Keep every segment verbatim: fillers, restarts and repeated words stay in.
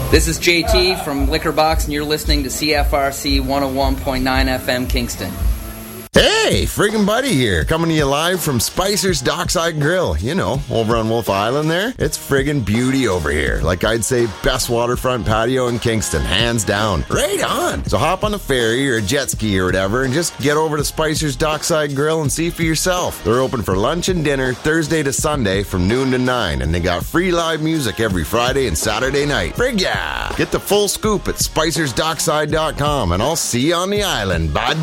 This is J T from Liquor Box, and you're listening to C F R C one oh one point nine F M Kingston. Hey, friggin' buddy here, coming to you live from Spicer's Dockside Grill. You know, over on Wolf Island there. It's friggin' beauty over here. Like I'd say, best waterfront patio in Kingston, hands down. Right on! So hop on a ferry or a jet ski or whatever and just get over to Spicer's Dockside Grill and see for yourself. They're open for lunch and dinner Thursday to Sunday from noon to nine, and they got free live music every Friday and Saturday night. Frig yeah! Get the full scoop at spicers dockside dot com, and I'll see you on the island, bud.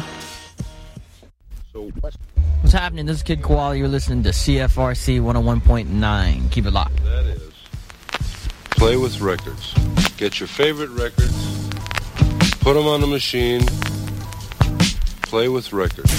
What's happening? This is Kid Koala. You're listening to C F R C one oh one point nine. Keep it locked. That is Play with Records. Get your favorite records, put them on the machine, play with records.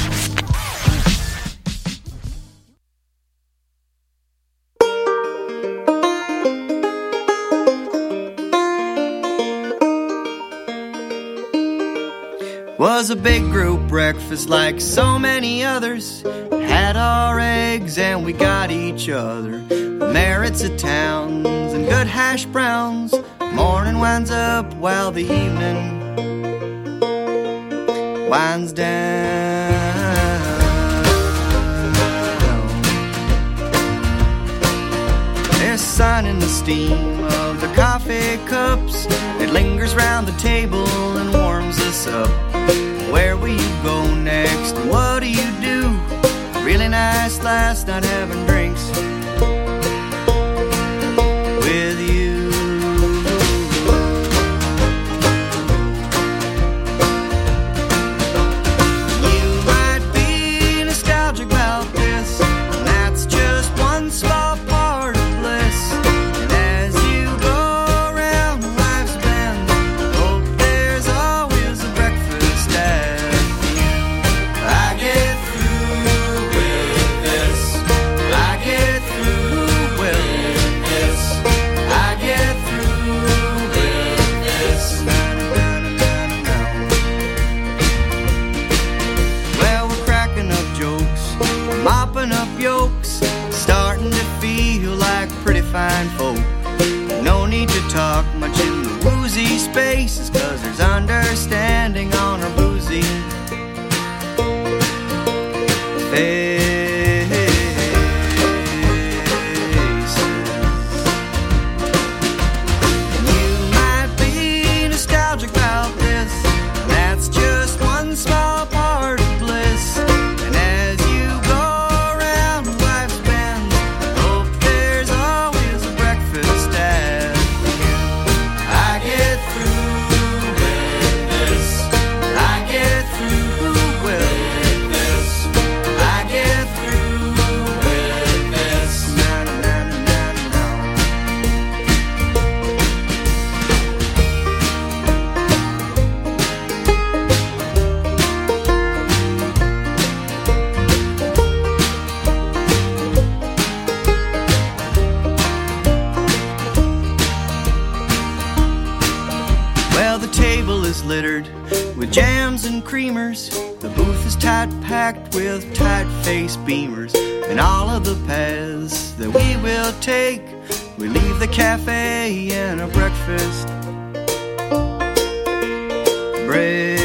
Was a big group breakfast like so many others. Had our eggs and we got each other. The merits of towns and good hash browns. Morning winds up while the evening winds down. There's sun in the steam of the coffee cups. It lingers round the table and warms us up. Where will you go next? And what do you do? Really nice last night having drinks with you. You might be nostalgic about this, and that's just one small part of bliss. And as you go around life's bend, hope there's always a breakfast at the end. I get through with this. I get through with this. I get through with this. Well, we're cracking up jokes, mopping up yolks, starting to feel like pretty fine folk. No need to talk much in the woozy spaces, cause there's understanding on our boozy faces. You might be nostalgic about this, and that's just one small part of bliss. And as you go around life's bend, hope there's always a breakfast at the end. I get through with this. I get through with this. I get through with this. Na, na, na, na, na, na. Well, the table is littered with jams and creamers. The booth is tight packed with tight-faced beamers. And all of the paths that we will take, we leave the cafe and a breakfast break.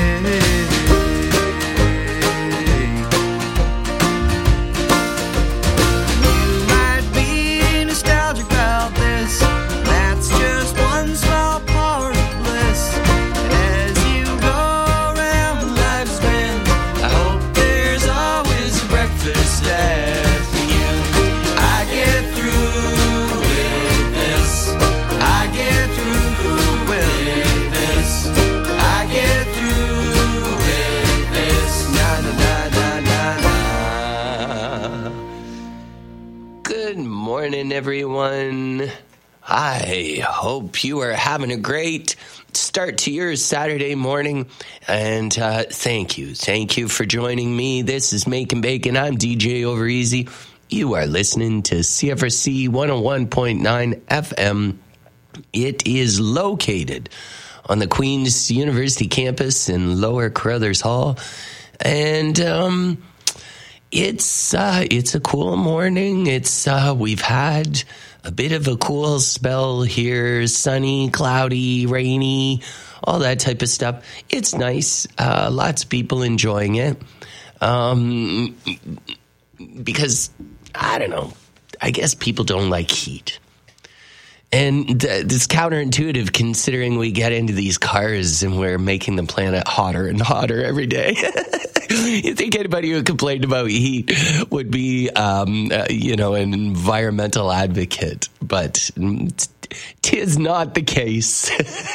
You might be nostalgic about this, that's just one small part of bliss. And as you go around life's bend, I hope there's always a breakfast at the end. I get through with this. I get through with this. I get through with this. Na na na na na na. Good morning, everyone. I hope you are having a great start to your Saturday morning. And uh, thank you. Thank you for joining me. This is Making Bacon. I'm D J Overeasy. You are listening to C F R C one oh one point nine F M. It is located on the Queen's University campus in Lower Carruthers Hall. And um, it's uh, it's a cool morning. It's uh, we've had a bit of a cool spell here, sunny, cloudy, rainy, all that type of stuff. It's nice. Uh, lots of people enjoying it. Um, because, I don't know, I guess people don't like heat. And th- it's counterintuitive considering we get into these cars and we're making the planet hotter and hotter every day. You think anybody who complained about heat would be, um, uh, you know, an environmental advocate, but t- tis not the case.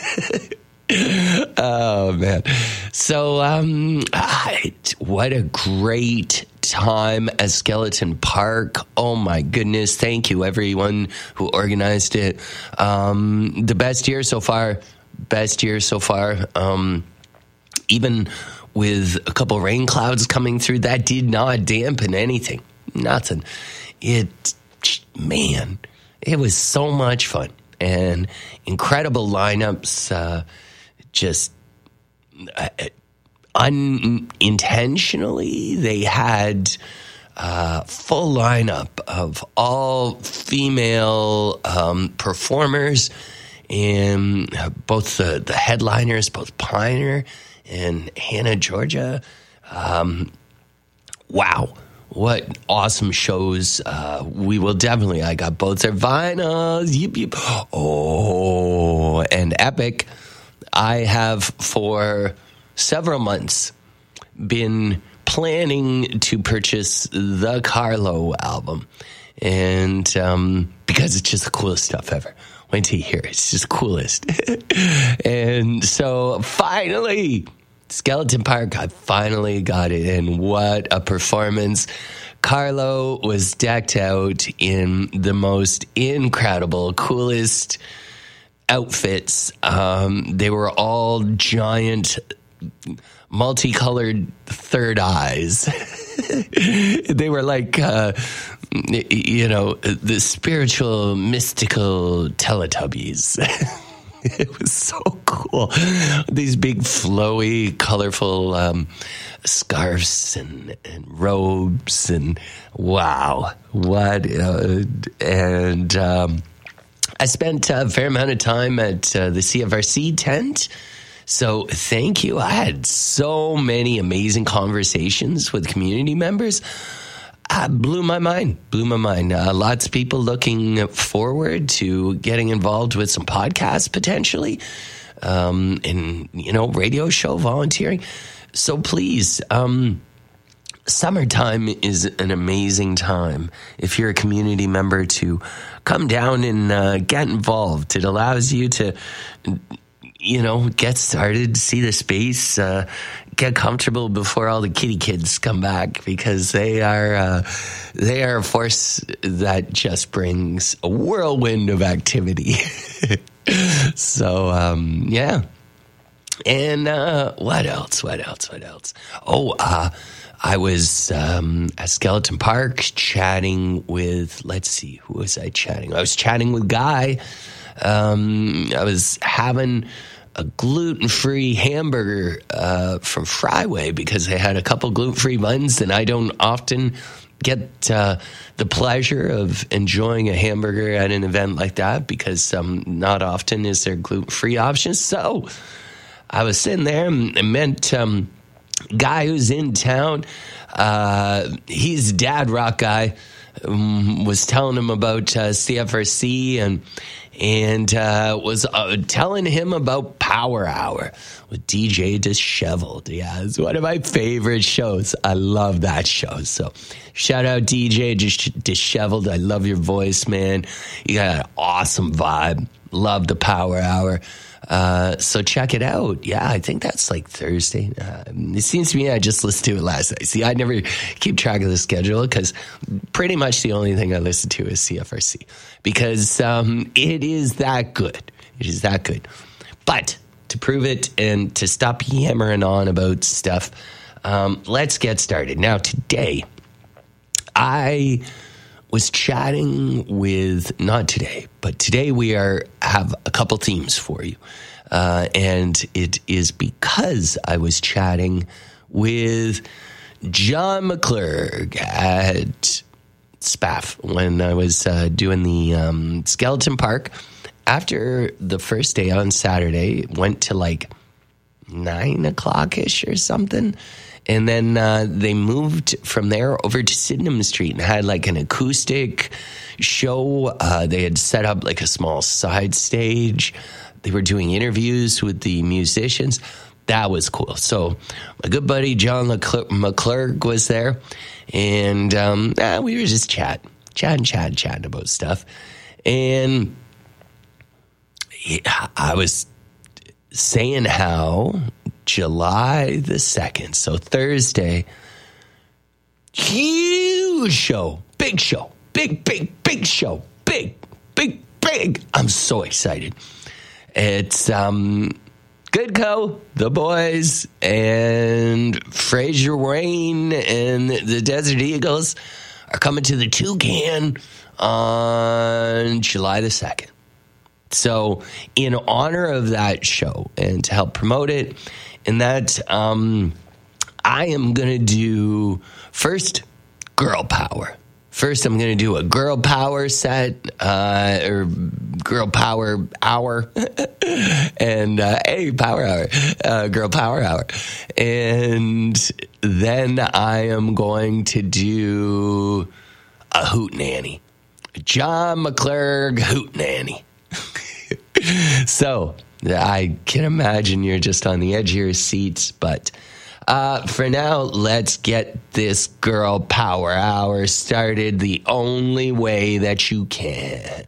Oh, man. So, um, I, what a great time at Skeleton Park. Oh, my goodness. Thank you, everyone who organized it. Um, the best year so far. Best year so far. Um, even with a couple rain clouds coming through, that did not dampen anything. Nothing. It, man, it was so much fun. And incredible lineups, uh, just uh, unintentionally, they had a full lineup of all female um, performers, and both the, the headliners, both Piner and Hannah Georgia. Um, wow. What awesome shows. Uh, we will definitely, I got both their vinyls. Yip, yip. Oh, and Epic. I have for several months been planning to purchase the Carlo album. And um, because it's just the coolest stuff ever. Wait till you hear it. It's just the coolest. And so finally, Skeleton Park, I finally got it. And what a performance. Carlo was decked out in the most incredible, coolest outfits. Um, they were all giant, multicolored third eyes. They were like, uh, you know, the spiritual, mystical Teletubbies. It was so cool. These big, flowy, colorful um, scarves and, and robes, and wow, what? Uh, and um, I spent a fair amount of time at uh, the C F R C tent. So thank you. I had so many amazing conversations with community members. Uh, blew my mind, blew my mind. Uh, lots of people looking forward to getting involved with some podcasts potentially, um, and, you know, radio show volunteering. So please, um, summertime is an amazing time if you're a community member to come down and uh, get involved. It allows you to, you know, get started, see the space, uh, get comfortable before all the kitty kids come back, because they are uh, they are a force that just brings a whirlwind of activity. So, um, yeah. And uh, what else? What else? What else? Oh, uh, I was um, at Skeleton Park chatting with, let's see, who was I chatting? I was chatting with Guy. Um, I was having a gluten-free hamburger uh, from Fryway because they had a couple gluten-free buns, and I don't often get uh, the pleasure of enjoying a hamburger at an event like that, because um, not often is there gluten-free options. So I was sitting there and met um, a guy who's in town. Uh, he's a dad rock guy. Um, was telling him about uh, C F R C and and uh, was uh, telling him about Power Hour with D J Disheveled. Yeah, it's one of my favorite shows. I love that show. So shout out D J Disheveled. I love your voice, man. You got an awesome vibe. Love the Power Hour. Uh, so check it out. Yeah, I think that's like Thursday. Uh, it seems to me I just listened to it last night. See, I never keep track of the schedule because pretty much the only thing I listen to is C F R C, because um, it is that good. It is that good. But to prove it and to stop yammering on about stuff, um, let's get started. Now, today, I was chatting with, not today, but today we are have a couple themes for you. Uh, and it is because I was chatting with John McClurg at spaff when I was uh, doing the um, Skeleton Park. After the first day on Saturday, went to like nine o'clock-ish or something. And then uh, they moved from there over to Sydenham Street and had like an acoustic show. Uh, they had set up like a small side stage. They were doing interviews with the musicians. That was cool. So my good buddy John Leclerc, McClurg was there. And um, eh, we were just chatting, chatting, chatting, chatting about stuff. And I was saying how July the second, so Thursday, huge show, big show, big, big, big show, big, big, big. I'm so excited. It's um, Goodco, The Boys, and Fraser Wayne and the Desert Eagles are coming to the Toucan on July the second. So in honor of that show and to help promote it, and that um, I am going to do first girl power. First, I'm going to do a girl power set uh, or girl power hour and uh, hey, power hour, uh, girl power hour. And then I am going to do a hootenanny. John McClurg hootenanny. So I can imagine you're just on the edge of your seats, but uh, for now, let's get this girl power hour started the only way that you can.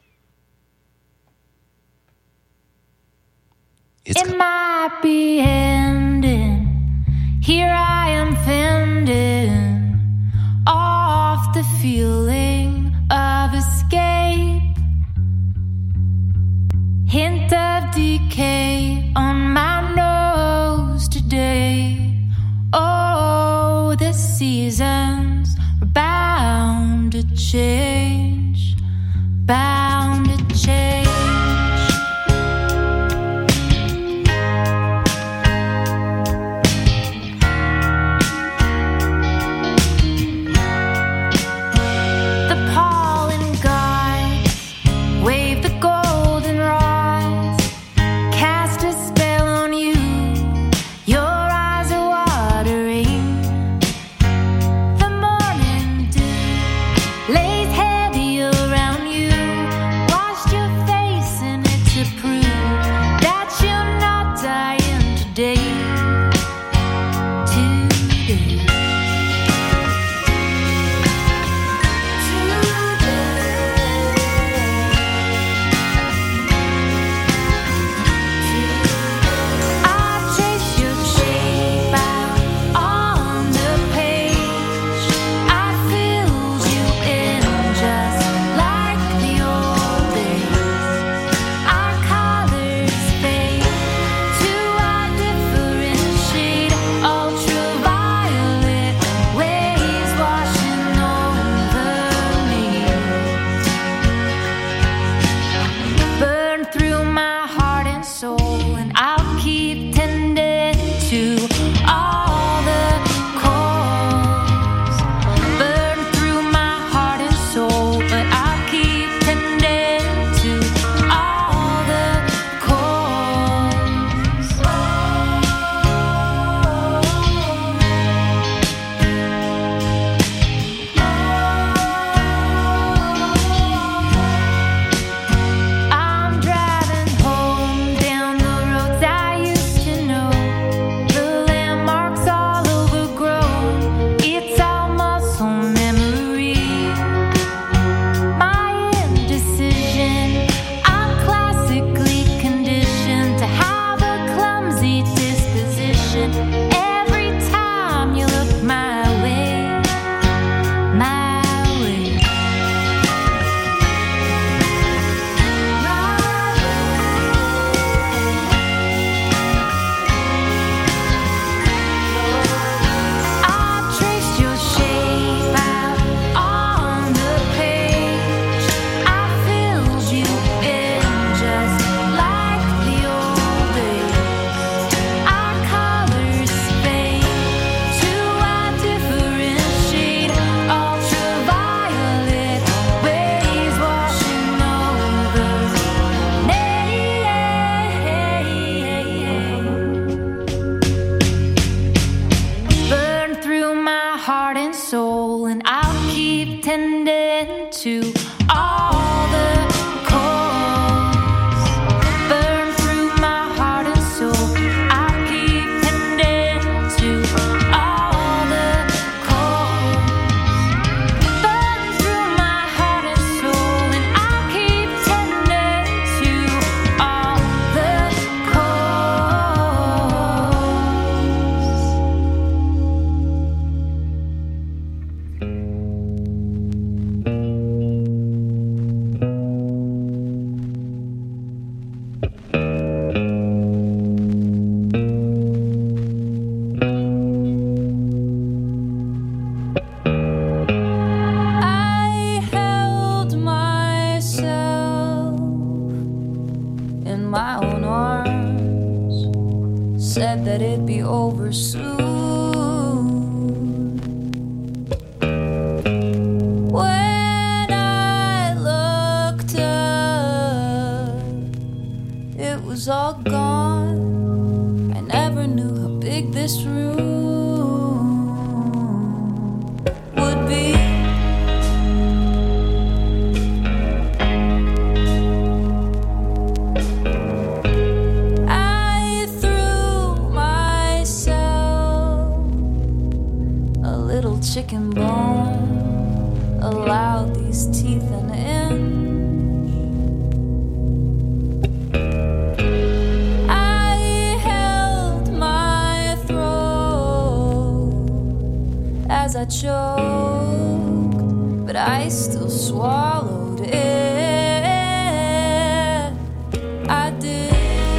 It's it might be ending. Here I am fending off the feeling of escape. Hint of decay on my nose today. Oh, the seasons are bound to change, bound to change. The pollen guides wave the golden rod, cast a spell on you. Your eyes are watering. The morning dew lays heavy around you. said that it'd be over soon. When I looked up, it was all gone. I never knew how big this room would be. I threw myself a little chicken bone, allowed these teeth an inch. I held my throat as I choked, but I still swallowed it. I did.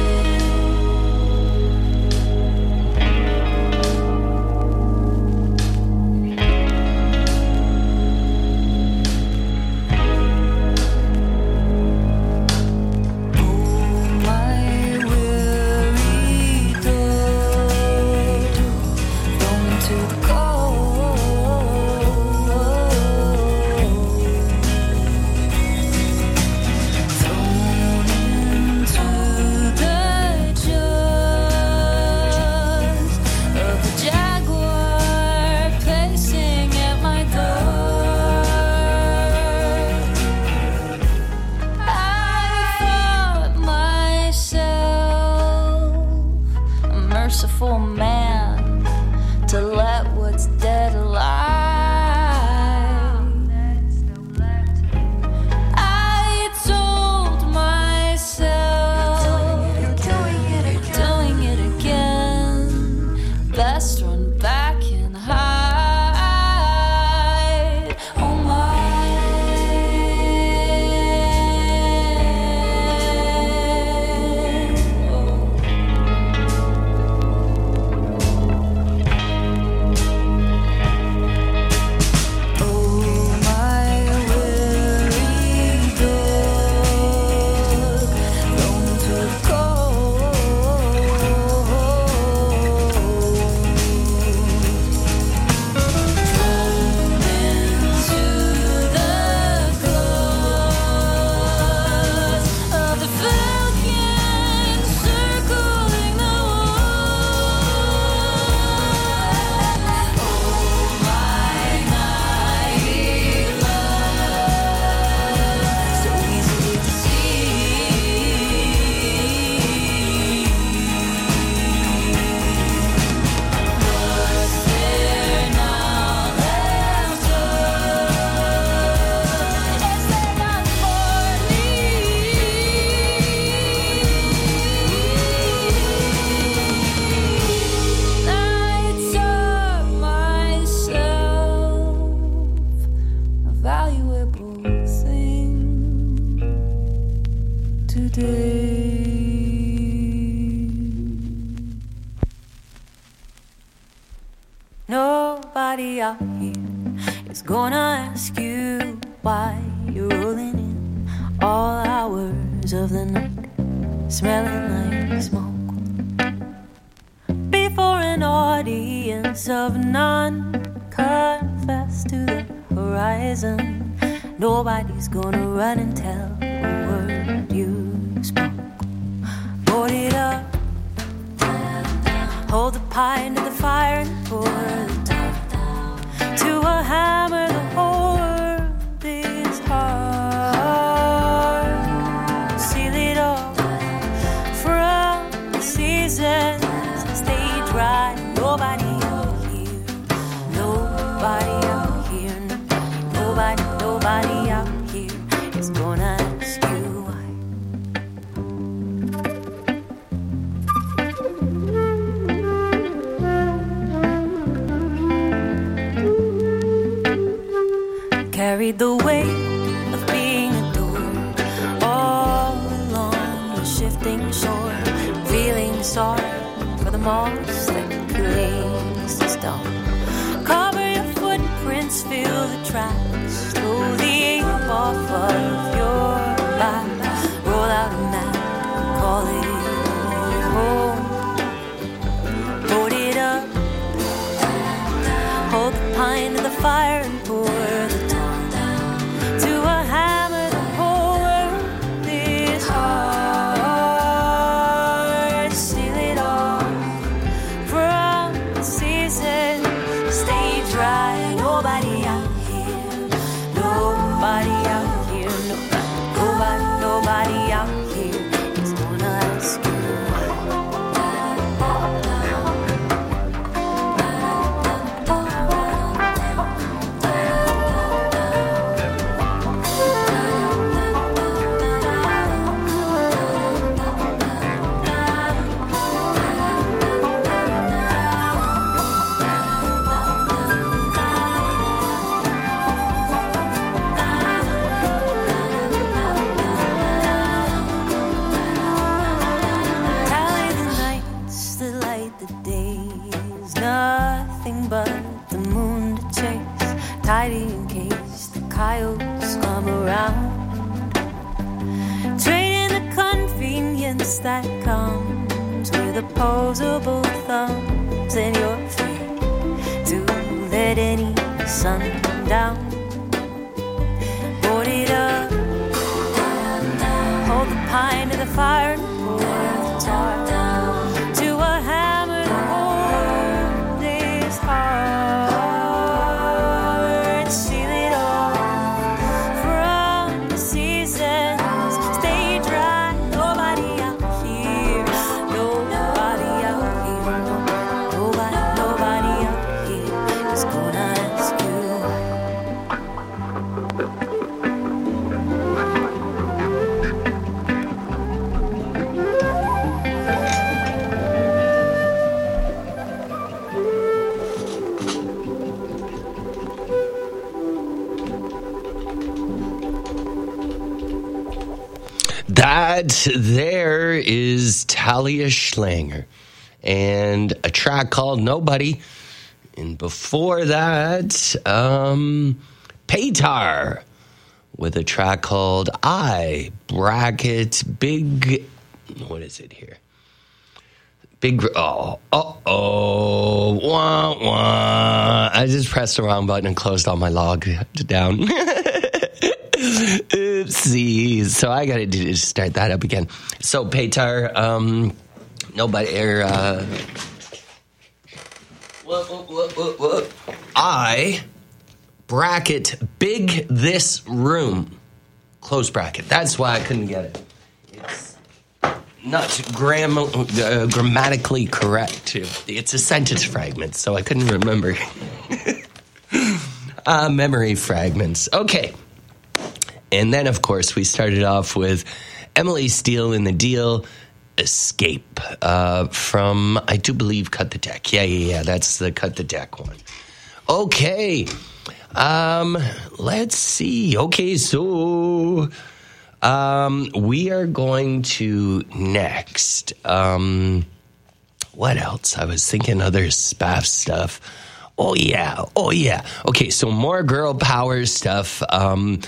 Merciful man to let what's dead alive. I told myself you're doing it again. Best run back and hide. Oh my. Nobody out here is gonna ask you why you're rolling in all hours of the night, smelling like smoke. Before an audience of none, confess to the horizon. Nobody's gonna run and tell a word you spoke. Board it up, hold the pie into the fire and pour the top to a hammer. The whole world is hard. Seal it all from the seasons that stay dry. Nobody out here, nobody out here, nobody, nobody out here is gonna ask you why. Carried the weight of being adored all along the shifting shore, feeling sorry for the moss that clings to stone. Cover your footprints, feel the tracks, slow the ache off of your back, roll out a map, call it home. kiss that comes with opposable thumbs and your feet to let any sun down. Board it up, hold the pine to the fire and pour the tar down to a hammer to warm this heart. Seal it off from the seasons. Stay dry, nobody out here, nobody out here, nobody, nobody out here is gonna ask you. That there is Talia Schlanger and a track called Nobody. And before that, um, Paytar with a track called I, bracket, big, what is it here? Big, oh, uh-oh, wah, wah. I just pressed the wrong button and closed all my log down. Oopsies. So I got to do is start that up again. So Paytar, um, nobody, er, uh, what, what, what, what, what? I, bracket, big this room, close bracket. That's why I couldn't get it. It's not gram- uh, grammatically correct. It's a sentence fragment, so I couldn't remember. uh, memory fragments. Okay. And then, of course, we started off with Emily Steele in the Deal, Escape, uh, from, I do believe, Cut the Deck. Yeah, yeah, yeah, that's the Cut the Deck one. Okay, um, let's see. Okay, so um, we are going to next. Um, what else? I was thinking other spaff stuff. Oh, yeah. Oh, yeah. Okay, so more girl power stuff. Um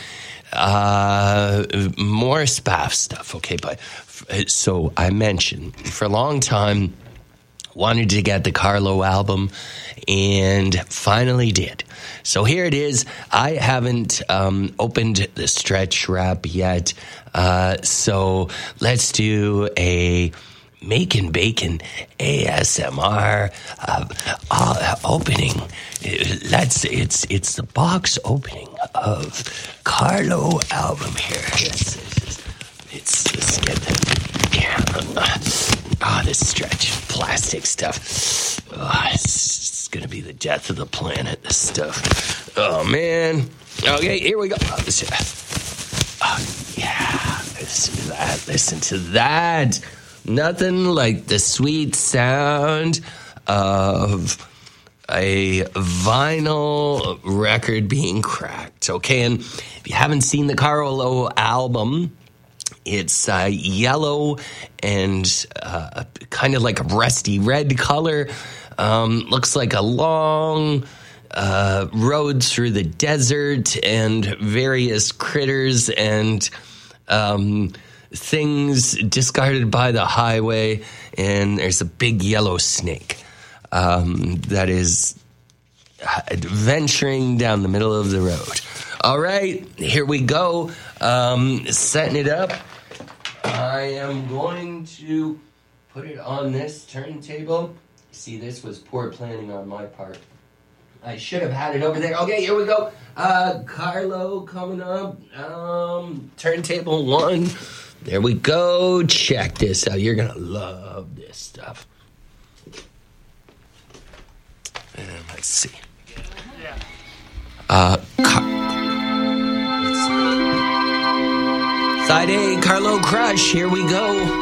Uh, more spaff stuff, okay, but so I mentioned for a long time wanted to get the Carlo album and finally did. So here it is. I haven't um, opened the Stretch Wrap yet, uh, so let's do a Making Bacon A S M R uh, uh, opening. Let's it's it's the box opening of Carlo album here. It's it's, it's get the yeah. Ah, oh, this Stretch plastic stuff. Oh, it's, it's gonna be the death of the planet. This stuff. Oh man. Okay, here we go. Oh, this, oh yeah. Listen to that. Listen to that. Nothing like the sweet sound of a vinyl record being cracked, okay? And if you haven't seen the Carlo album, it's uh, yellow and uh, kind of like a rusty red color. Um, looks like a long uh, road through the desert and various critters and Um, things discarded by the highway, and there's a big yellow snake um, that is venturing down the middle of the road. All right, here we go. Um, setting it up. I am going to put it on this turntable. See, this was poor planning on my part. I should have had it over there. Okay, here we go. Uh, Carlo coming up. Um, turntable one. There we go. Check this out. You're going to love this stuff. And let's see. Uh, Car- let's see. Side A, Carlo Crush. Here we go.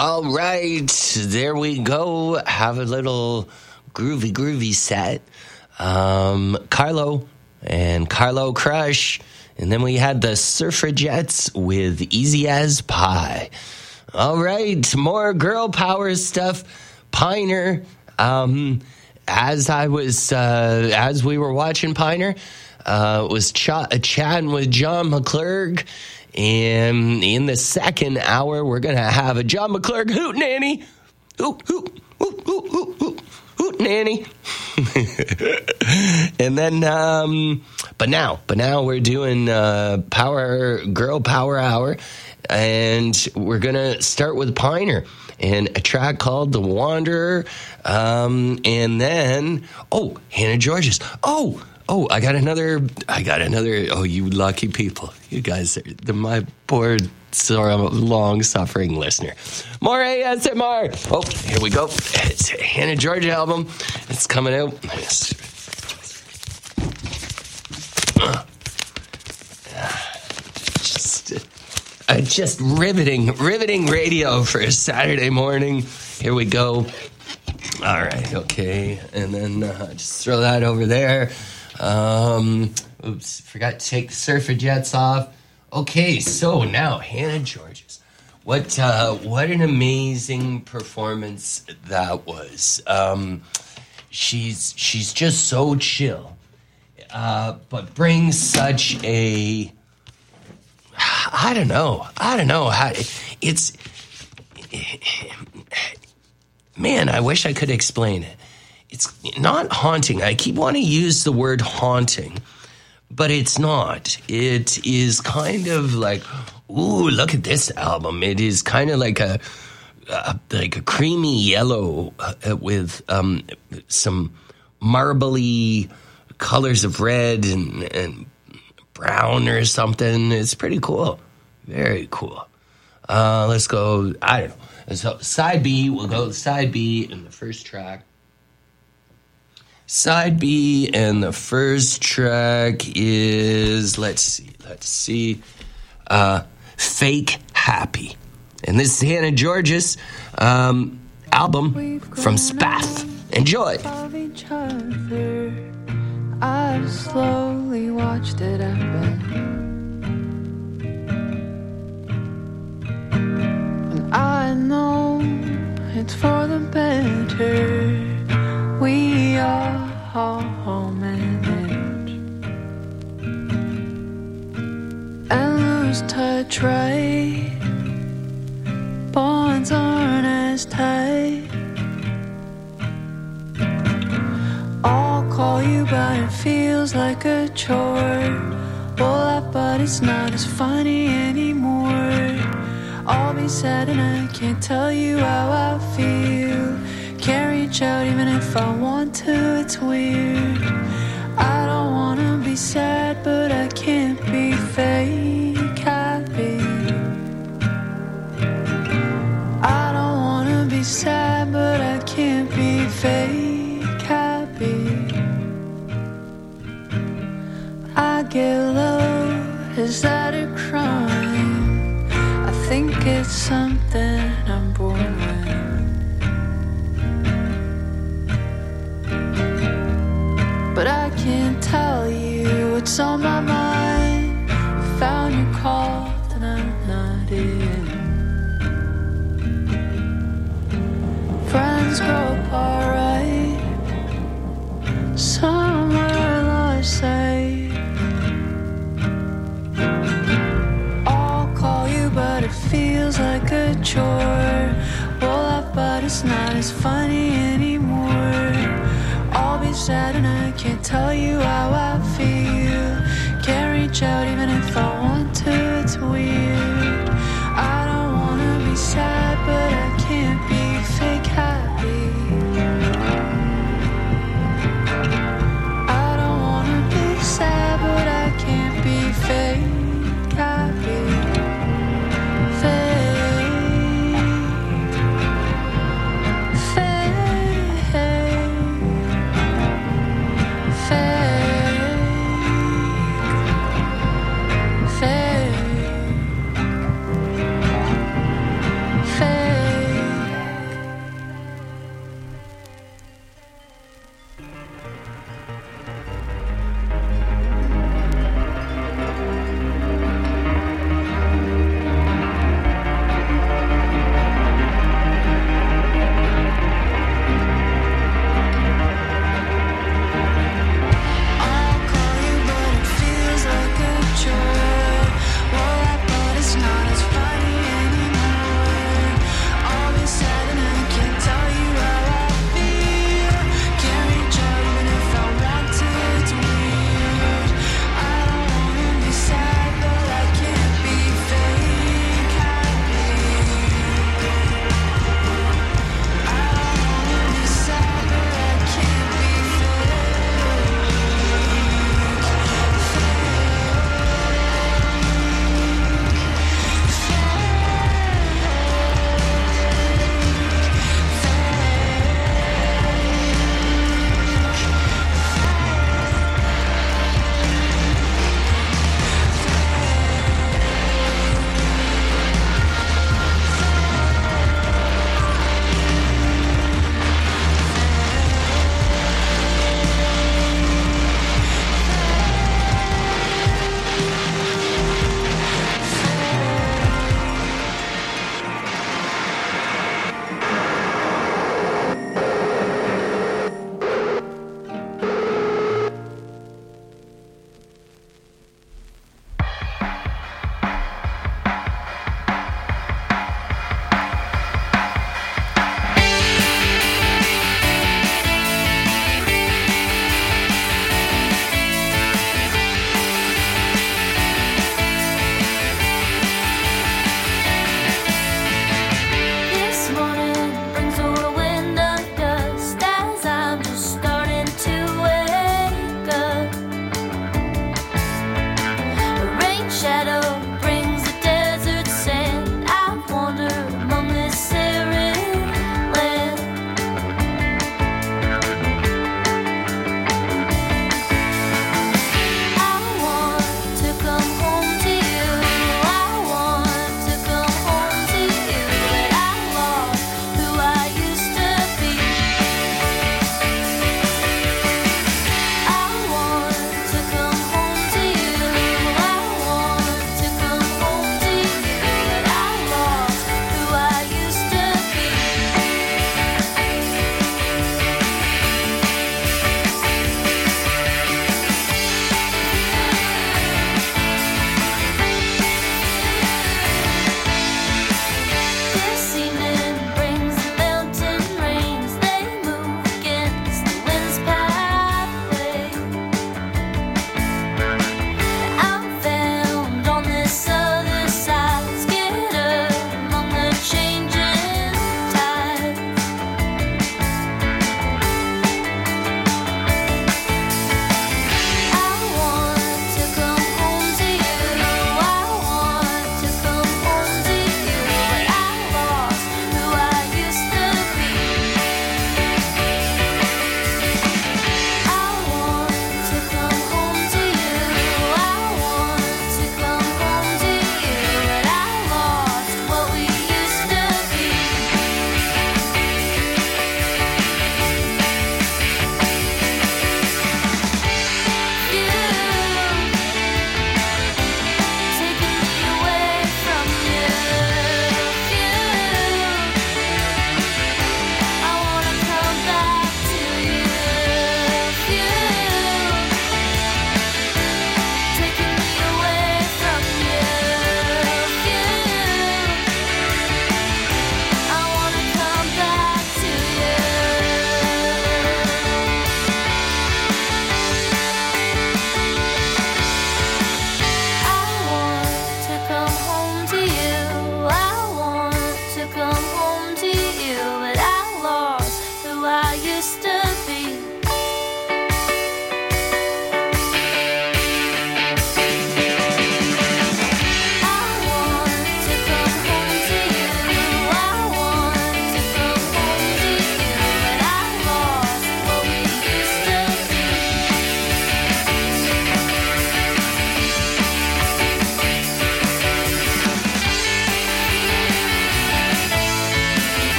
All right, there we go. Have a little groovy, groovy set. Um, Carlo and Carlo Crush. And then we had the Suffragettes with Easy as Pie. All right, more girl power stuff. Piner. Um, as I was, uh, as we were watching Piner, uh, was ch- chatting with John McClurg. And in the second hour, we're going to have a John McClurg hoot nanny. Hoot, hoot, hoot, hoot, hoot, hoot, hoot nanny. And then, um, but now, but now we're doing uh, Power Girl Power Hour. And we're going to start with Piner and a track called The Wanderer. Um, and then, oh, Hannah Georges. Oh, Oh, I got another, I got another, oh, you lucky people. You guys are the, my poor, sorry, long-suffering listener. More A S M R. Oh, here we go. It's a Hannah George album. It's coming out. Just, uh, just riveting, riveting radio for a Saturday morning. Here we go. All right, okay. And then uh, just throw that over there. Um, oops, forgot to take the Suffragettes off. Okay, so now Hannah Georges. What uh, what an amazing performance that was. Um, she's she's just so chill, uh, but brings such a I don't know I don't know how it's. Man, I wish I could explain it. It's not haunting. I keep wanting to use the word haunting, but it's not. It is kind of like, ooh, look at this album. It is kind of like a, a like a creamy yellow uh, with um, some marbly colors of red and, and brown or something. It's pretty cool. Very cool. Uh, let's go. I don't know. So side B. We'll go side B in the first track. Side B, and the first track is, let's see, let's see, uh, Fake Happy. And this is Hannah Georges' um, album from Spath. Enjoy. Of each other, I've slowly watched it happen. And I know it's for the better. We all manage and lose touch, right? Bonds aren't as tight. I'll call you, but it feels like a chore. We'll laugh, but it's not as funny anymore. I'll be sad and I can't tell you how I feel. Can't reach out even if I want to, it's weird. I don't wanna be sad, but I can't be fake happy. I don't wanna be sad, but I can't be fake happy. I get low, is that a crime? I think it's something I'm born with. But I can't tell you what's on my mind. I found you called and I'm not in. Friends grow apart, right? Somewhere lost sight. I'll call you, but it feels like a chore. We'll laugh, but it's not as funny anymore. I'll be sad and I can't tell you how I feel. Can't reach out even if I want to, it's weird. I don't wanna be sad, but I can't be fake happy. I don't wanna be sad, but I can't be fake happy. Fake. Fake.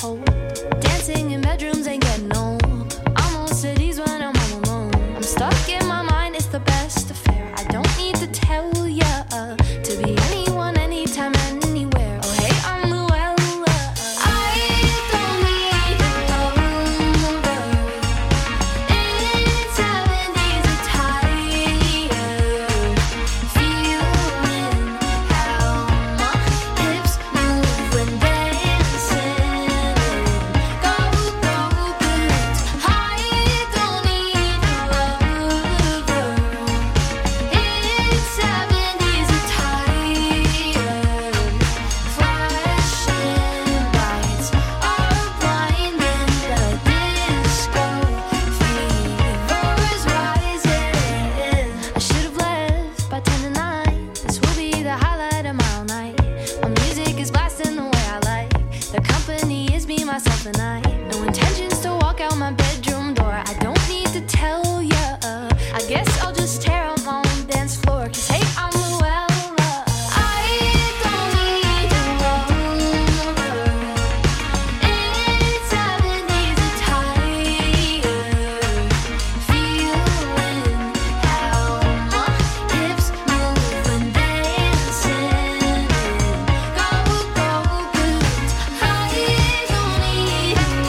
cold. Dancing in bedrooms ain't getting old. Almost cities when I'm all alone. I'm stuck in my mind, it's the best affair. I don't need to tell ya uh, to be anyone, anytime, anywhere. Oh hey, I'm Luella. I don't need a lover. It's seventies attire. Feeling how my hips move when dancing. Go, go, boots. I don't need a lover. It's seventies attire. Flashing lights are blinding. The disco fever's rising. I should have left by ten to nine. This will be the highlight of my all night. My music is blasting the way I like. The company is me, myself, and I. No intentions to walk out my bedroom door. I don't need to tell ya. I guess I'll just tear up my own dance floor. Cause hey, I'm Luella. I don't need a lover. It's seventies attire. Feeling how my hips move when dancing. Go, go, boots. I don't need a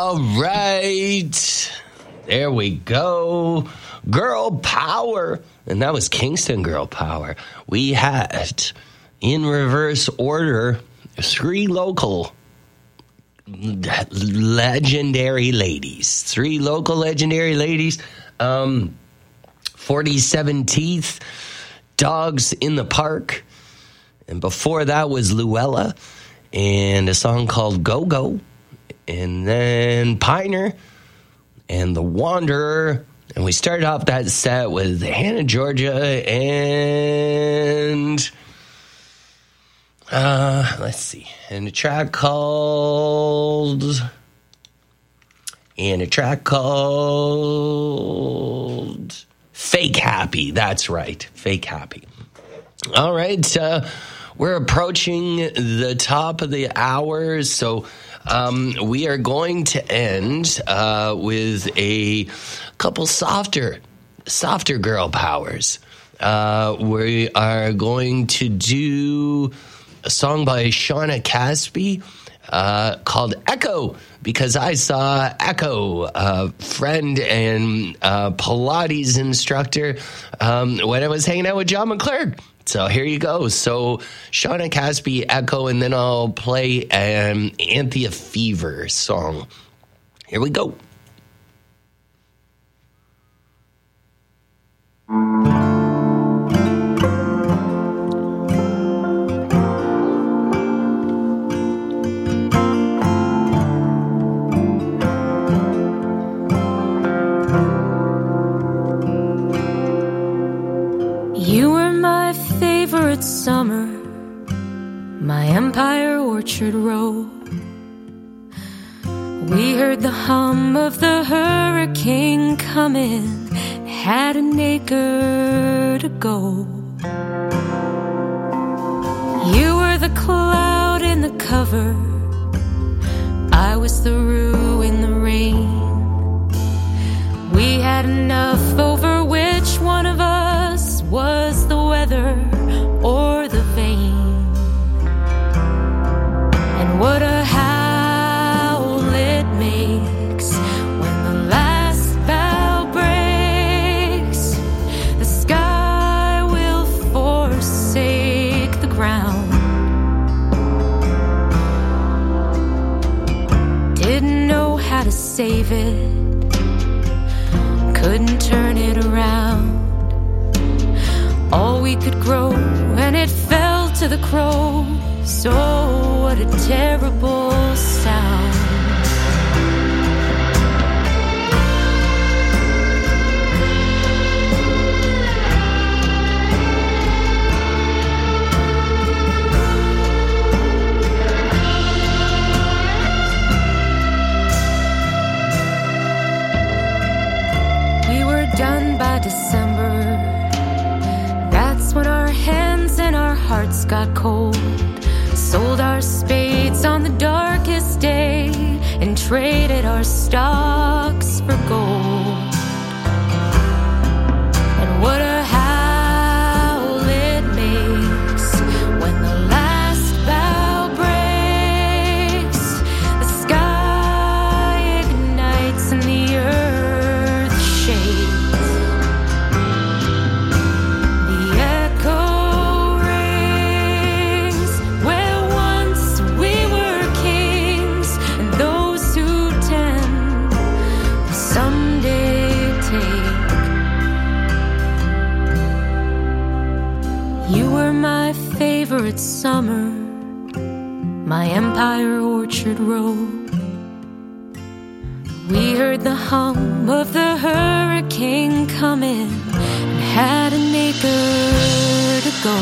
All right. There we go. Girl Power. And that was Kingston Girl Power. We had, in reverse order, three local legendary ladies. Three local legendary ladies. Um, forty-seven Teeth, Dogs in the Park. And before that was Luella and a song called Go Go. And then Piner and The Wanderer. And we started off that set with Hannah Georgia and uh, let's see, and a track called and a track called Fake Happy. That's right, Fake Happy. All right, uh, we're approaching the top of the hour, so um, we are going to end uh, with a couple softer, softer girl powers. Uh, we are going to do a song by Shauna Caspi uh, called Echo, because I saw Echo, a friend and uh, Pilates instructor, um, when I was hanging out with John McClurg. So here you go. So Shauna Caspi, Echo, and then I'll play an Anthea Fever song. Here we go. You were my favorite summer, my Empire Orchard Road. We heard the hum of the hurricane coming, had an acre to go. You were the cloud in the cover, I was the rue in the rain. We had enough over which one of us was the weather or the vein. And what a howl it makes when the last bough breaks. The sky will forsake the ground. Didn't know how to save it, couldn't turn it around. All we could grow, and it fell to the crows. Oh, what a terrible sound. We were done by December. That's when our hands and our hearts got cold. Sold our spades on the darkest day and traded our stocks for gold. And what a howl it makes when the last bough breaks. The sky ignites and the earth shakes. Favorite summer, my Empire Orchard Road. We heard the hum of the hurricane coming and had an acre to go.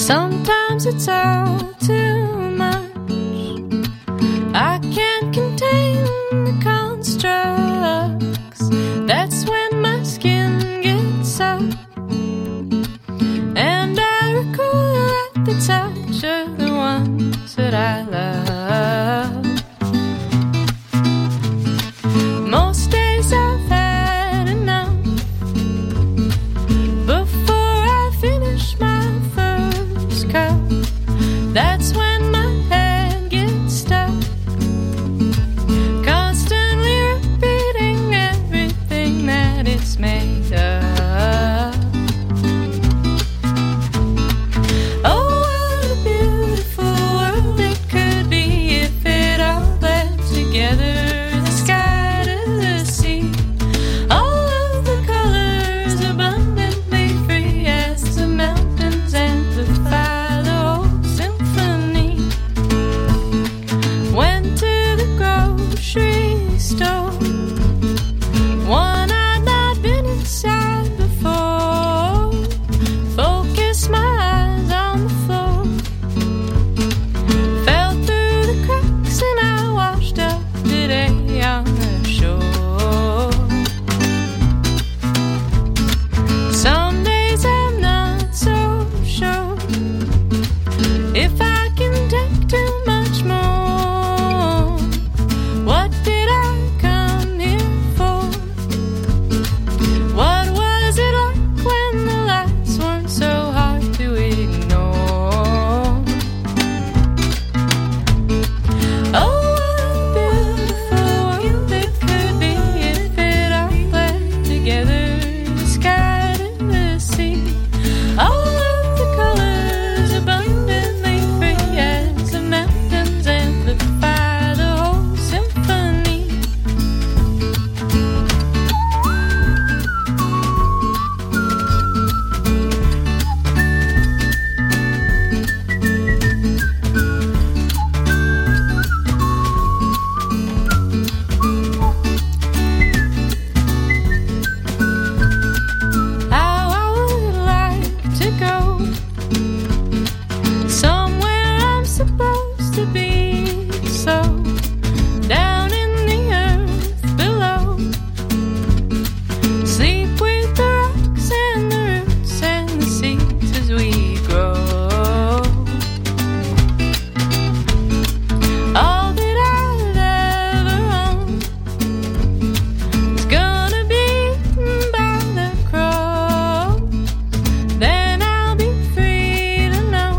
Sometimes it's all too much. I can't contain the constructs. That's when my skin gets up, and I recoil at the touch of the ones that I love. Most days I've had enough before I finish my first cup. That's when my head gets stuck, constantly repeating everything that it's made of. Oh, what a beautiful world it could be if it all bled together. The sky to the sea, all of the colors abundantly free as the mountains amplify the whole symphony. Went to the grocery store, one I'd not been inside before. Focused my eyes on the floor, fell through the cracks and I washed up today on the shore. Some days I'm not so sure if I can take too much more. What did I come here for? What was it like when the lights weren't so hard to ignore? Oh, what a beautiful world it could be if it all bled together. The sky to the sea, all of the colors abundantly free as the mountains amplify the whole symphony. How I would like to go somewhere I'm supposed to be, so down in the earth below. Sleep with the rocks and the roots and the seeds as we grow. All that I've ever owned is gonna be eaten by the crows. Then I'll be free to know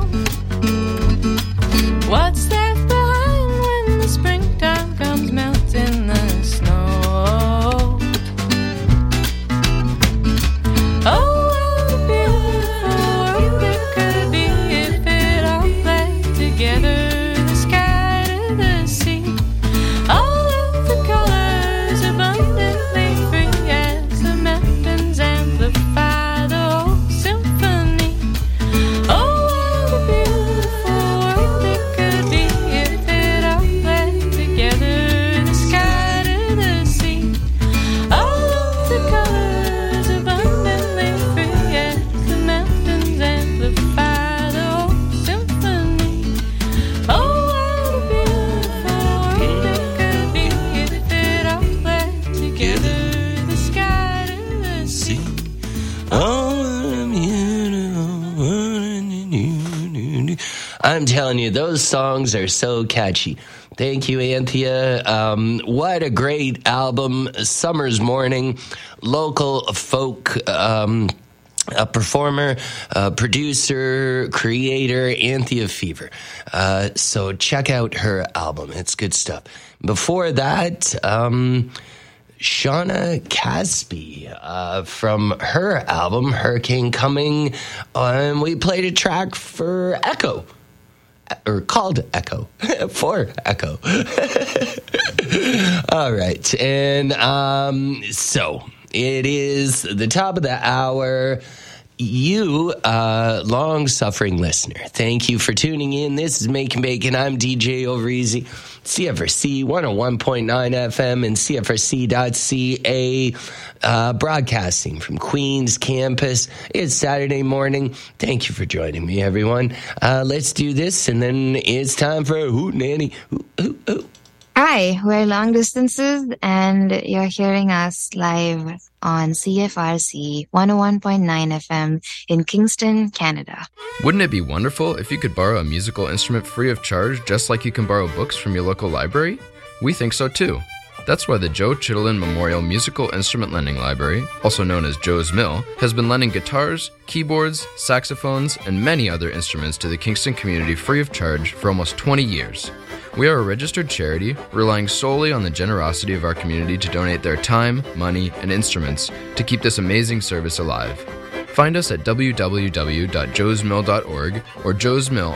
what's left behind when the springtime comes melting the snow. Oh, what a beautiful world it could be if it all bled together. The sky to the sea, all of the colors abundantly free as the mountains amplify the whole symphony. Oh, what a beautiful world it could be if it all bled together. The sky to the sea, all of the colors abundantly free as the mountains amplify the whole symphony. Oh, what a beautiful world it could be if it all bled together. The sky to the sea. I'm telling you, those songs are so catchy. Thank you, Anthea. Um, what a great album. Summer's Morning, local folk um, a performer, a producer, creator, Anthea Fever. Uh, so check out her album. It's good stuff. Before that, um, Shauna Caspi uh, from her album, Hurricane Coming. Um, we played a track for Echo. Or called Echo. For Echo. All right. And um, so it is the top of the hour. you, uh, long-suffering listener, thank you for tuning in. This is Making Bacon. I'm D J Overeasy, C F R C one oh one point nine F M and C F R C dot C A, uh, broadcasting from Queens campus. It's Saturday morning. Thank you for joining me, everyone. Uh, let's do this, and then it's time for a Hoot Nanny. Ooh, ooh, ooh. Hi, we're Long Distances, and you're hearing us live on C F R C one oh one point nine F M in Kingston, Canada. Wouldn't it be wonderful if you could borrow a musical instrument free of charge, just like you can borrow books from your local library? We think so too. That's why the Joe Chittenden Memorial Musical Instrument Lending Library, also known as Joe's Mill, has been lending guitars, keyboards, saxophones, and many other instruments to the Kingston community free of charge for almost twenty years. We are a registered charity, relying solely on the generosity of our community to donate their time, money, and instruments to keep this amazing service alive. Find us at w w w dot joes mill dot org or Joe's Mill